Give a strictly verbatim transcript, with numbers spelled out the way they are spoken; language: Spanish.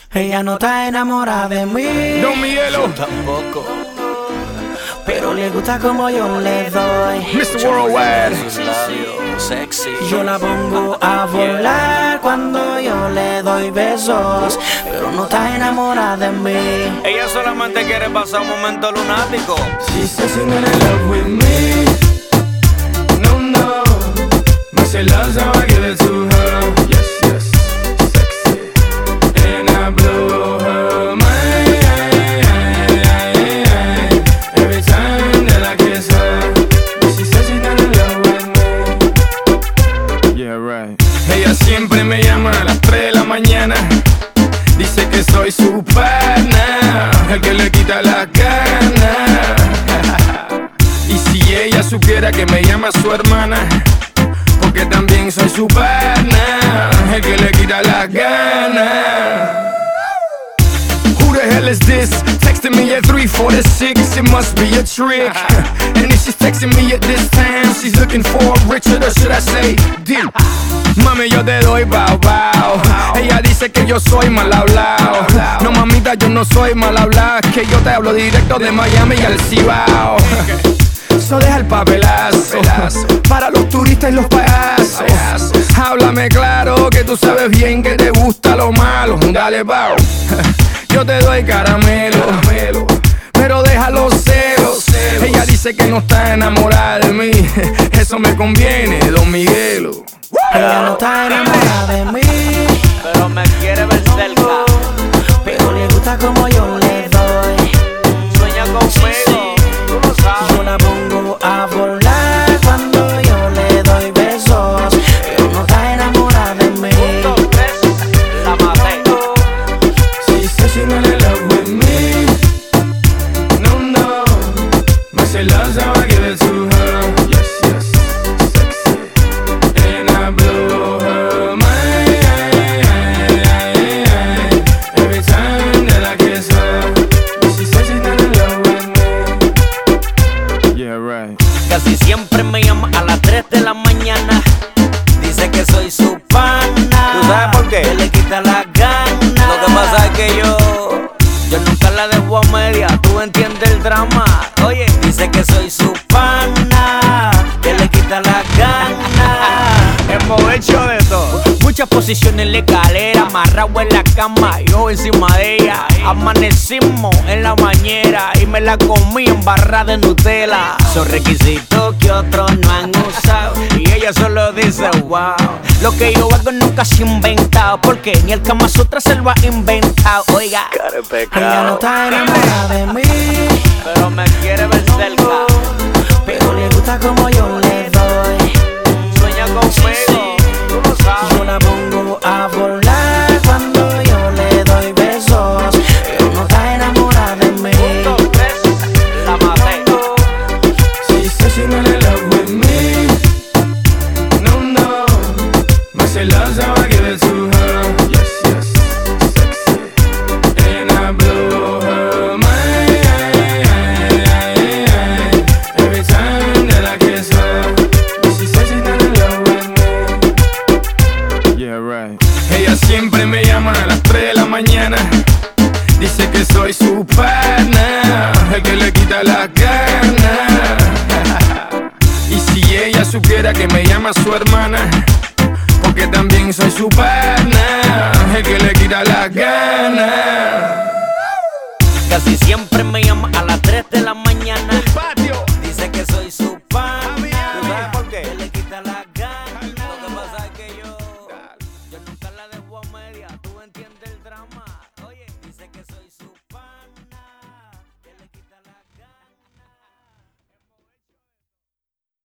Ella no está enamorada de mí. Don Miguelo. Tampoco. Pero le gusta como yo le doy. mister Worldwide. Sexy. Yo la pongo a volar cuando yo le doy besos. Pero no está enamorada de mí. Ella solamente quiere pasar un momento lunático. She says she's not in love with me. No, no. But she loves how I give it to her. Yes, yes. Sexy. And I blow her mind every time that I kiss her. But she says she's not in love with me. Yeah, right. Ella siempre me llama a las tres de la mañana. Dice que soy su pana, el que le quita la gana. Y si ella supiera que me llama su hermana, porque también soy su pana, el que le quita la gana. Who the hell is this? Texting me at three forty-six, it must be a trick. And if she's texting me at this time, she's looking for Richard, or should I say Dick? Mami, yo te doy bao bao. Ella dice que yo soy mal hablado. No, mamita, yo no soy mal hablado. Que yo te hablo directo de Miami y al Cibao. So deja el papelazo para los turistas y los payasos. Háblame claro que tú sabes bien que te gusta lo malo. Dale, bao. Yo te doy caramelo, pero deja los celos. Ella dice que no está enamorada de mí. Eso me conviene, Don Miguelo. Ella no está enamorada de mí. Pero me quiere ver cerca. Pero le gusta como yo le doy. Sueña conmigo, tú lo sabes. Yo la pongo a volar cuando yo le doy besos. Pero no está enamorada de mí. Punto tres, la maté. She says she's not in love with me. No, no. But she loves how I give it to her. Yes, yes. Sexy. And I blow her mind every time that I kiss her. But she says she's not in love with me. Yeah, right. Casi siempre me llama a las tres de la mañana. Dice que soy su pana. ¿Tú sabes por qué? Que le quita la gana. Lo que pasa es que yo, yo nunca la dejo a media. Tú entiendes el drama. Oye, dice que soy su pana, que le quita la gana. Hemos hecho de todo. Muchas posiciones en la escalera, amarrado en la cama, yo encima de ella. Amanecimos en la bañera y me la comí en barra de Nutella. Son requisitos que otros no han usado y ella solo dice wow. Lo que yo hago nunca se ha inventado, porque ni el Kama Sutra se lo ha inventado. Oiga, ella no está enamorada de mí. pero me quiere ver cerca. Pero le gusta como yo le doy. Sueña conmigo, tú lo sabes. Yo la pongo a volar cuando yo le doy besos. Pero no está enamorada de mí. Punto tres, la maté. She says she's not in love with me. No, no. But she loves how I give it to her. Yes, yes. Sexy. And I blow her mind every time that I kiss her. But she says she's not in love with me. Yeah, right. Ella siempre me llama a las tres de la mañana. Dice que soy su pana, el que le quita la gana. Y si ella supiera que me llama su hermana, porque también soy su pana, el que le quita la gana. Casi siempre me llama a las tres de